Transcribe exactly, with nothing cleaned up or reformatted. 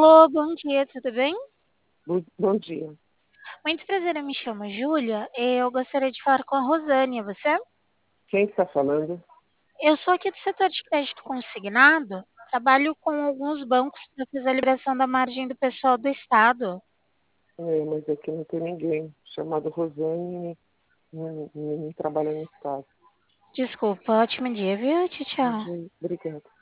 Alô, bom dia, tudo bem? Bom bom dia. Muito prazer, eu me chamo Júlia. Eu gostaria de falar com a Rosane, é você? Quem está falando? Eu sou aqui do setor de crédito consignado, trabalho com alguns bancos para fazer a liberação da margem do pessoal do estado. É, mas aqui não tem ninguém chamado Rosane, não, não, não trabalha no estado. Desculpa, ótimo dia, viu? Tchau, tchau. Uhum, obrigada.